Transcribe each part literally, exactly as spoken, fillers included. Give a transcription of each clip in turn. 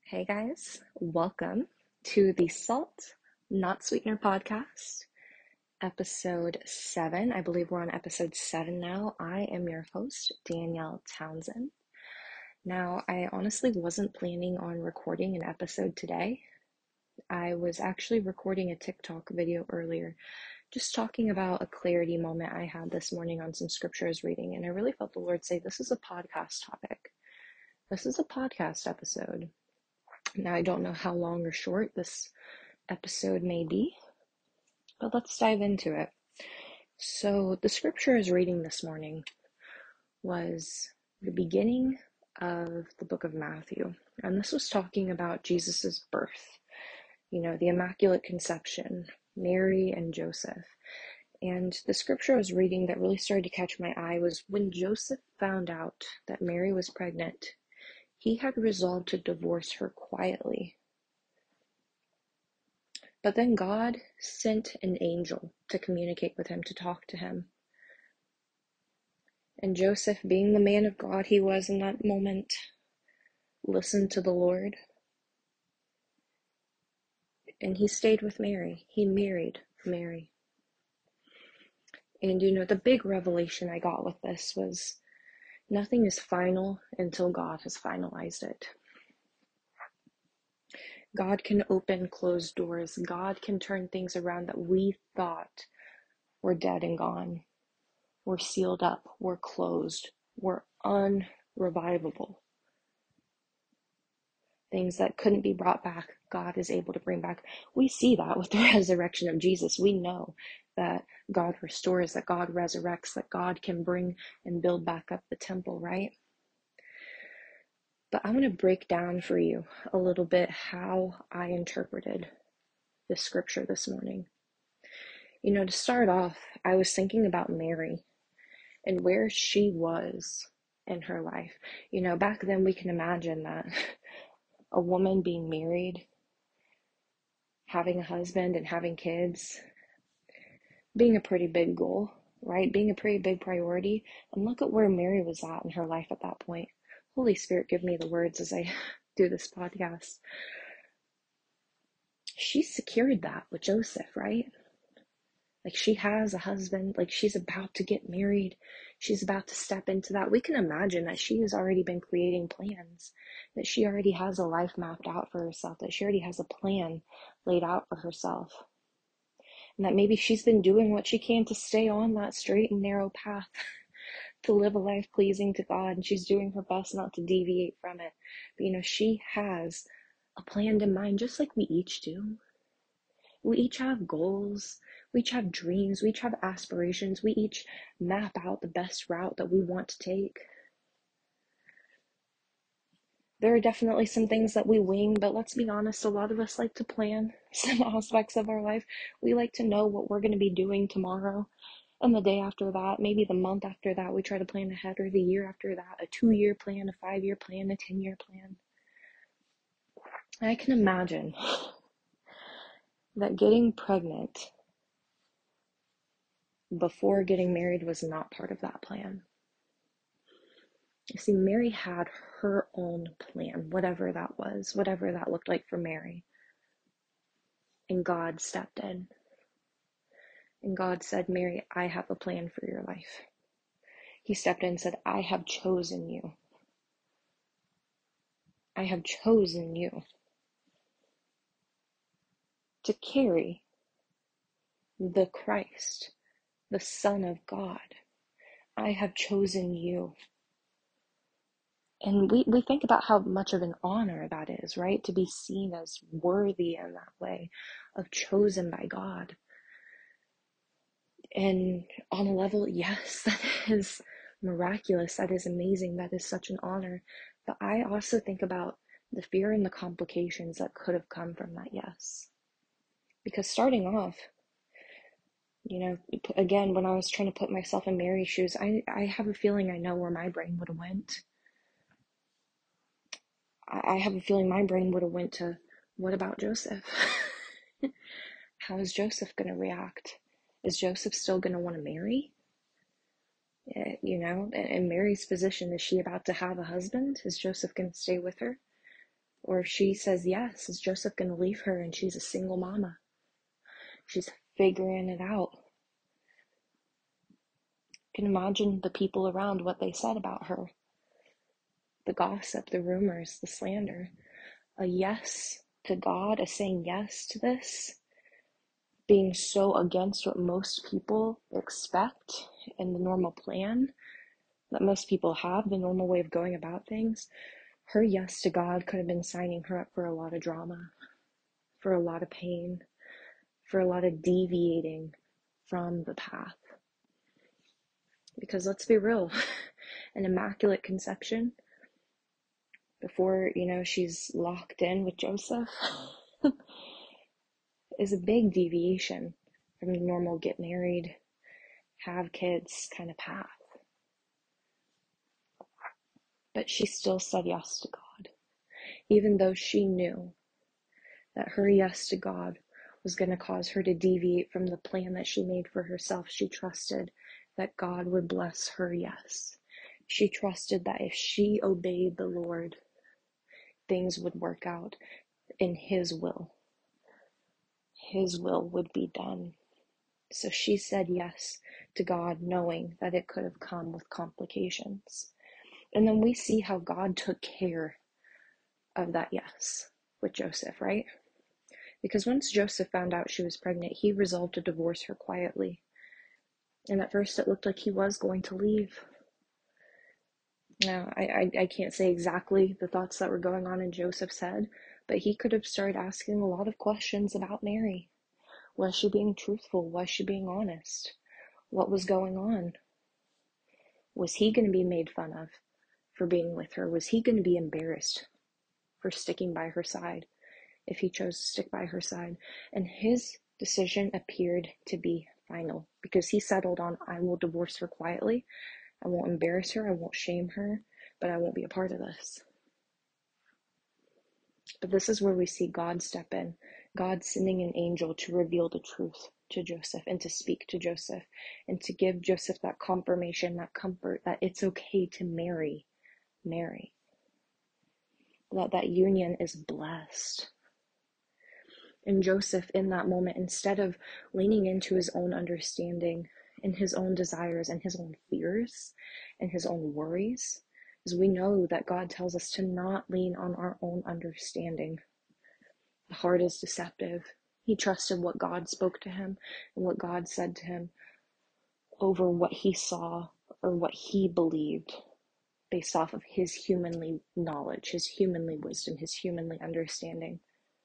Hey guys, welcome to the Salt Not Sweetener podcast, episode seven. I believe we're on episode seven now. I am your host, Danielle Townsend. Now, I honestly wasn't planning on recording an episode today. I was actually recording a TikTok video earlier, just talking about a clarity moment I had this morning on some scripture I was reading, and I really felt the Lord say, this is a podcast topic. This is a podcast episode. Now, I don't know how long or short this episode may be, but let's dive into it. So, the scripture I was reading this morning was the beginning of the book of Matthew, and this was talking about Jesus's birth, you know, the Immaculate Conception, Mary and Joseph. And the scripture I was reading that really started to catch my eye was when Joseph found out that Mary was pregnant, he had resolved to divorce her quietly. But then God sent an angel to communicate with him, to talk to him. And Joseph, being the man of God he was in that moment, listened to the Lord. And he stayed with Mary. He married Mary. And you know, the big revelation I got with this was nothing is final until God has finalized it. God can open closed doors. God can turn things around that we thought were dead and gone. Were sealed up, were closed, were unrevivable. Things that couldn't be brought back, God is able to bring back. We see that with the resurrection of Jesus. We know that God restores, that God resurrects, that God can bring and build back up the temple, right? But I want to break down for you a little bit how I interpreted this scripture this morning. You know, to start off, I was thinking about Mary and where she was in her life. You know, back then we can imagine that a woman being married, having a husband and having kids, being a pretty big goal, right? Being a pretty big priority. And look at where Mary was at in her life at that point. Holy Spirit, give me the words as I do this podcast. She secured that with Joseph, right? Like she has a husband, like she's about to get married. She's about to step into that. We can imagine that she has already been creating plans, that she already has a life mapped out for herself, that she already has a plan laid out for herself. And that maybe she's been doing what she can to stay on that straight and narrow path, to live a life pleasing to God. And she's doing her best not to deviate from it. But you know, she has a plan in mind, just like we each do. We each have goals, we each have dreams, we each have aspirations, we each map out the best route that we want to take. There are definitely some things that we wing, but let's be honest, a lot of us like to plan some aspects of our life. We like to know what we're going to be doing tomorrow and the day after that, maybe the month after that. We try to plan ahead, or the year after that, a two-year plan, a five-year plan, a ten-year plan. I can imagine that getting pregnant before getting married was not part of that plan. You see, Mary had her own plan, whatever that was, whatever that looked like for Mary. And God stepped in. And God said, Mary, I have a plan for your life. He stepped in and said, I have chosen you. I have chosen you to carry the Christ, the Son of God. I have chosen you. And we, we think about how much of an honor that is, right? To be seen as worthy in that way, of chosen by God. And on a level, yes, that is miraculous. That is amazing. That is such an honor. But I also think about the fear and the complications that could have come from that yes. Because starting off, you know, again, when I was trying to put myself in Mary's shoes, I, I have a feeling I know where my brain would have went. I, I have a feeling my brain would have went to, what about Joseph? How is Joseph going to react? Is Joseph still going to want to marry? You know, in Mary's position, is she about to have a husband? Is Joseph going to stay with her? Or if she says yes, is Joseph going to leave her and she's a single mama? She's figuring it out. You can imagine the people around, what they said about her. The gossip, the rumors, the slander. A yes to God, a saying yes to this, being so against what most people expect and the normal plan that most people have, the normal way of going about things. Her yes to God could have been signing her up for a lot of drama, for a lot of pain, for a lot of deviating from the path. Because let's be real, an immaculate conception, before, you know, she's locked in with Joseph, is a big deviation from the normal get married, have kids kind of path. But she still said yes to God, even though she knew that her yes to God was going to cause her to deviate from the plan that she made for herself. She trusted that God would bless her yes. She trusted that if she obeyed the Lord, things would work out in His will. His will would be done. So she said yes to God, knowing that it could have come with complications. And then we see how God took care of that yes with Joseph, right? Because once Joseph found out she was pregnant, he resolved to divorce her quietly. And at first it looked like he was going to leave. Now, I, I, I can't say exactly the thoughts that were going on in Joseph's head, but he could have started asking a lot of questions about Mary. Was she being truthful? Was she being honest? What was going on? Was he going to be made fun of for being with her? Was he going to be embarrassed for sticking by her side if he chose to stick by her side? And his decision appeared to be final, because he settled on, I will divorce her quietly. I won't embarrass her. I won't shame her, but I won't be a part of this. But this is where we see God step in. God sending an angel to reveal the truth to Joseph and to speak to Joseph and to give Joseph that confirmation, that comfort that it's okay to marry Mary. That that union is blessed. And Joseph, in that moment, instead of leaning into his own understanding and his own desires and his own fears and his own worries, as we know that God tells us to not lean on our own understanding. The heart is deceptive. He trusted what God spoke to him and what God said to him over what he saw or what he believed based off of his humanly knowledge, his humanly wisdom, his humanly understanding.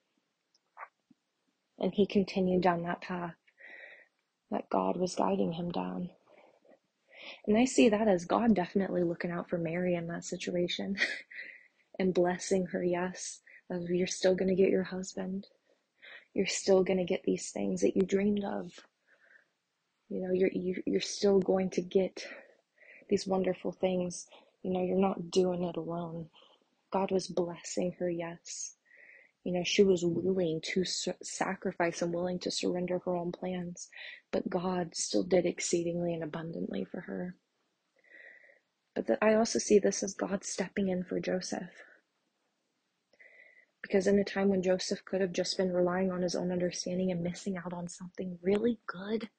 And he continued down that path that God was guiding him down. And I see that as God definitely looking out for Mary in that situation and blessing her, yes, that you're still going to get your husband. You're still going to get these things that you dreamed of. You know, you're, you're still going to get these wonderful things. You know, you're not doing it alone. God was blessing her, yes. You know, she was willing to su- sacrifice and willing to surrender her own plans, but God still did exceedingly and abundantly for her. But the, I also see this as God stepping in for Joseph. Because in a time when Joseph could have just been relying on his own understanding and missing out on something really good,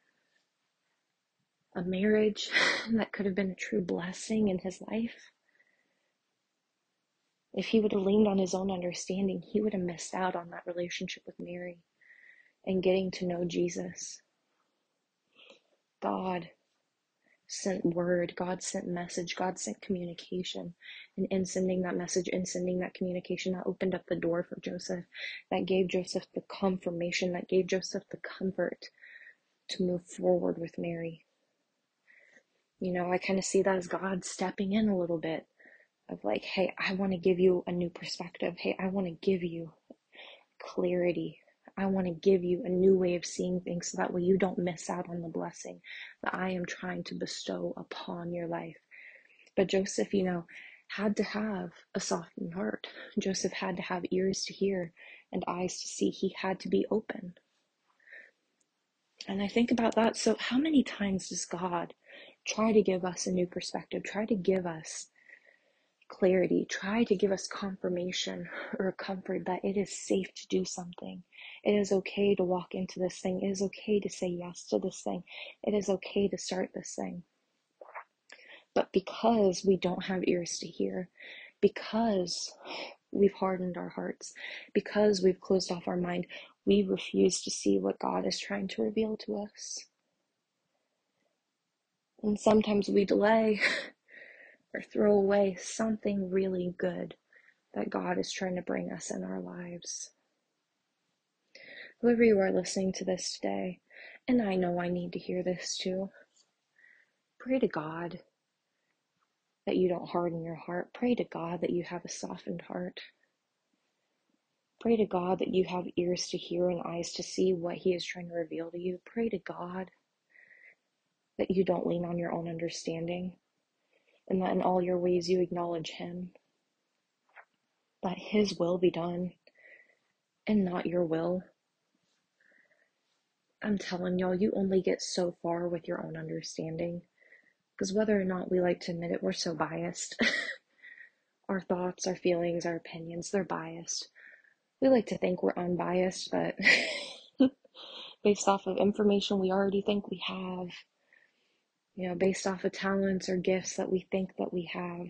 a marriage that could have been a true blessing in his life, if he would have leaned on his own understanding, he would have missed out on that relationship with Mary and getting to know Jesus. God sent word, God sent message, God sent communication. And in sending that message, in sending that communication, that opened up the door for Joseph. That gave Joseph the confirmation, that gave Joseph the comfort to move forward with Mary. You know, I kind of see that as God stepping in a little bit of like, hey, I want to give you a new perspective. Hey, I want to give you clarity. I want to give you a new way of seeing things so that way you don't miss out on the blessing that I am trying to bestow upon your life. But Joseph, you know, had to have a softened heart. Joseph had to have ears to hear and eyes to see. He had to be open. And I think about that. So how many times does God try to give us a new perspective, try to give us clarity, try to give us confirmation or comfort that it is safe to do something. It is okay to walk into this thing. It is okay to say yes to this thing. It is okay to start this thing. But because we don't have ears to hear, because we've hardened our hearts, because we've closed off our mind, we refuse to see what God is trying to reveal to us. And sometimes we delay or throw away something really good that God is trying to bring us in our lives. Whoever you are listening to this today, and I know I need to hear this too, pray to God that you don't harden your heart. Pray to God that you have a softened heart. Pray to God that you have ears to hear and eyes to see what He is trying to reveal to you. Pray to God that you don't lean on your own understanding, and that in all your ways you acknowledge Him. That His will be done and not your will. I'm telling y'all, you only get so far with your own understanding. Because whether or not we like to admit it, we're so biased. Our thoughts, our feelings, our opinions, they're biased. We like to think we're unbiased, but based off of information we already think we have, you know, based off of talents or gifts that we think that we have,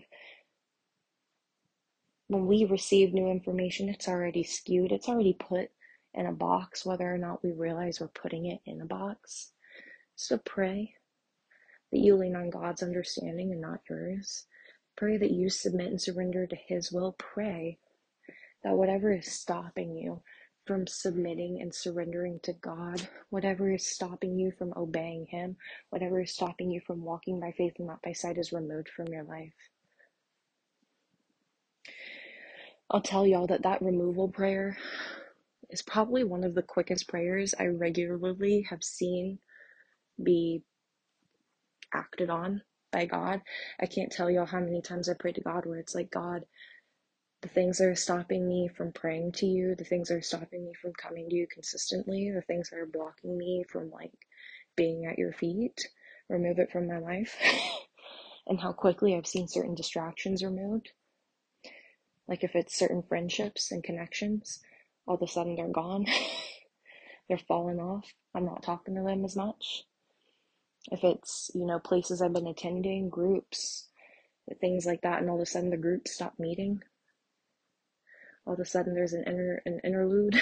when we receive new information, it's already skewed. It's already put in a box, whether or not we realize we're putting it in a box. So pray that you lean on God's understanding and not yours. Pray that you submit and surrender to His will. Pray that whatever is stopping you from submitting and surrendering to God, whatever is stopping you from obeying Him, whatever is stopping you from walking by faith and not by sight is removed from your life. I'll tell y'all that that removal prayer is probably one of the quickest prayers I regularly have seen be acted on by God. I can't tell y'all how many times I prayed to God where it's like, God, the things that are stopping me from praying to you, the things that are stopping me from coming to you consistently, the things that are blocking me from like being at your feet, remove it from my life. And how quickly I've seen certain distractions removed. Like if it's certain friendships and connections, all of a sudden they're gone. They're falling off. I'm not talking to them as much. If it's, you know, places I've been attending, groups, things like that, and all of a sudden the groups stop meeting. All of a sudden there's an inter an interlude.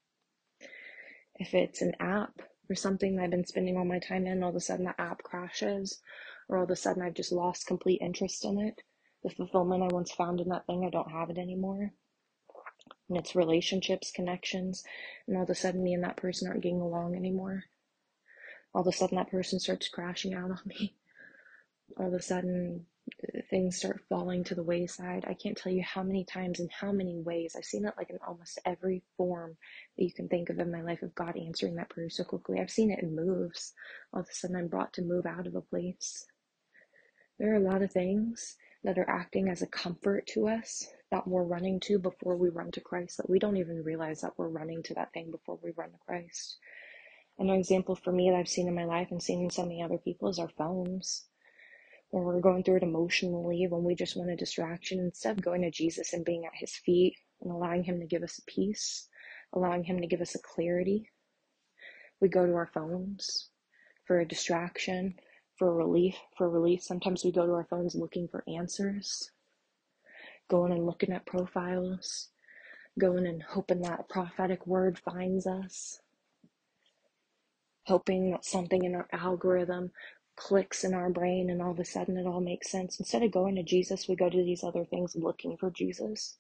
If it's an app or something that I've been spending all my time in, all of a sudden the app crashes, or all of a sudden I've just lost complete interest in it. The fulfillment I once found in that thing, I don't have it anymore. And it's relationships, connections, and all of a sudden me and that person aren't getting along anymore. All of a sudden that person starts crashing out on me. All of a sudden things start falling to the wayside. I can't tell you how many times and how many ways I've seen it, like in almost every form that you can think of in my life, of God answering that prayer so quickly. I've seen it in moves. All of a sudden I'm brought to move out of a place. There are a lot of things that are acting as a comfort to us that we're running to before we run to Christ, that we don't even realize that we're running to that thing before we run to Christ. An example for me that I've seen in my life and seen in so many other people is our phones. When we're going through it emotionally, when we just want a distraction, instead of going to Jesus and being at His feet and allowing Him to give us a peace, allowing Him to give us a clarity, we go to our phones for a distraction, for relief, for relief. Sometimes we go to our phones looking for answers, going and looking at profiles, going and hoping that a prophetic word finds us, hoping that something in our algorithm clicks in our brain and all of a sudden it all makes sense. Instead of going to Jesus, we go to these other things looking for Jesus.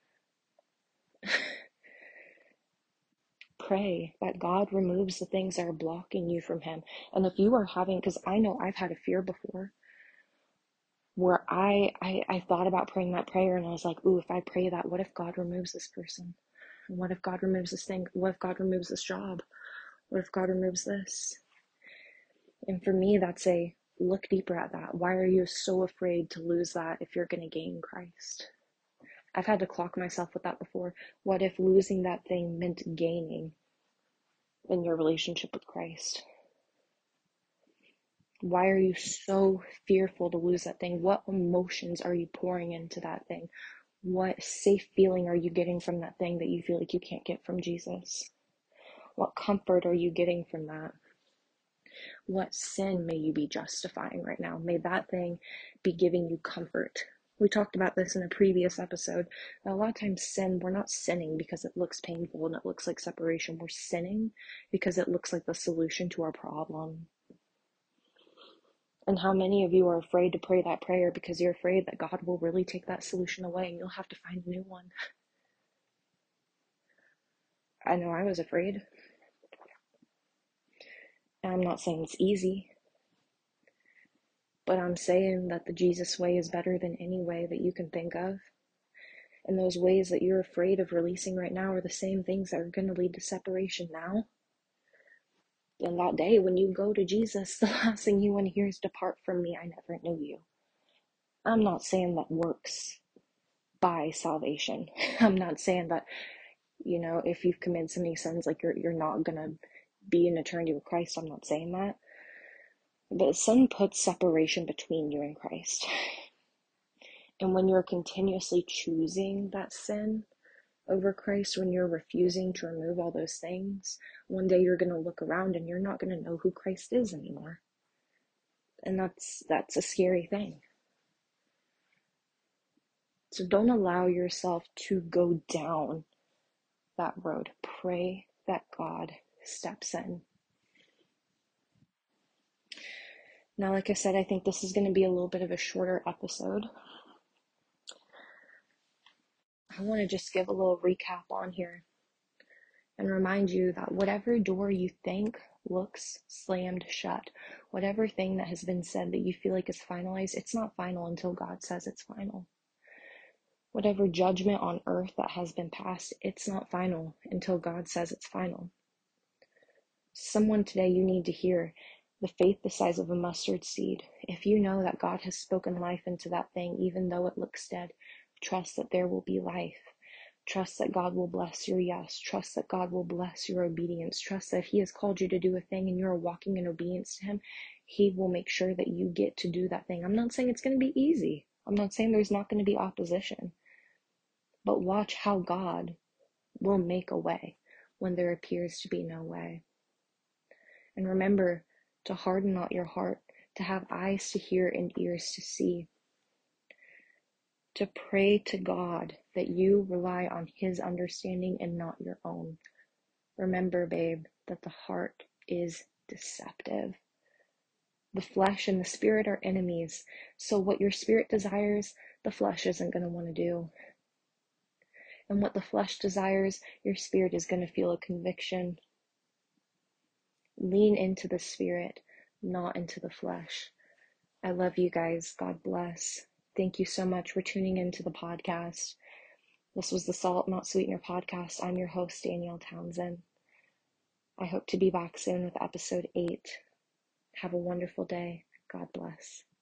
Pray that God removes the things that are blocking you from Him. And if you are having, because I know I've had a fear before, where I, I I thought about praying that prayer and I was like, ooh, if I pray that, what if God removes this person? And what if God removes this thing? What if God removes this job? What if God removes this? And for me, that's a look deeper at that. Why are you so afraid to lose that if you're going to gain Christ? I've had to clock myself with that before. What if losing that thing meant gaining in your relationship with Christ? Why are you so fearful to lose that thing? What emotions are you pouring into that thing? What safe feeling are you getting from that thing that you feel like you can't get from Jesus? What comfort are you getting from that? What sin may you be justifying right now? May that thing be giving you comfort. We talked about this in a previous episode. A lot of times sin, we're not sinning because it looks painful and it looks like separation. We're sinning because it looks like the solution to our problem. And how many of you are afraid to pray that prayer because you're afraid that God will really take that solution away and you'll have to find a new one? I know I was afraid. And I'm not saying it's easy, but I'm saying that the Jesus way is better than any way that you can think of. And those ways that you're afraid of releasing right now are the same things that are going to lead to separation now. And that day when you go to Jesus, the last thing you want to hear is, "Depart from me, I never knew you." I'm not saying that works by salvation. I'm not saying that, you know, if you've committed so many sins, like you're you're not gonna be in eternity with Christ. I'm not saying that. But sin puts separation between you and Christ. And when you're continuously choosing that sin over Christ, when you're refusing to remove all those things, one day you're gonna look around and you're not gonna know who Christ is anymore. And that's that's a scary thing. So don't allow yourself to go down that road. Pray that God steps in. Now, like I said, I think this is going to be a little bit of a shorter episode. I want to just give a little recap on here and remind you that whatever door you think looks slammed shut, whatever thing that has been said that you feel like is finalized, it's not final until God says it's final. Whatever judgment on earth that has been passed, it's not final until God says it's final. Someone today, you need to hear the faith the size of a mustard seed. If you know that God has spoken life into that thing, even though it looks dead, trust that there will be life. Trust that God will bless your yes. Trust that God will bless your obedience. Trust that if He has called you to do a thing and you're walking in obedience to Him, He will make sure that you get to do that thing. I'm not saying it's going to be easy. I'm not saying there's not going to be opposition. But watch how God will make a way when there appears to be no way. And remember to harden not your heart, to have eyes to hear and ears to see. To pray to God that you rely on His understanding and not your own. Remember, babe, that the heart is deceptive. The flesh and the spirit are enemies. So what your spirit desires, the flesh isn't going to want to do. And what the flesh desires, your spirit is going to feel a conviction. Lean into the spirit, not into the flesh. I love you guys. God bless. Thank you so much for tuning into the podcast. This was the Salt Not Sweetener podcast. I'm your host, Danielle Townsend. I hope to be back soon with episode eight. Have a wonderful day. God bless.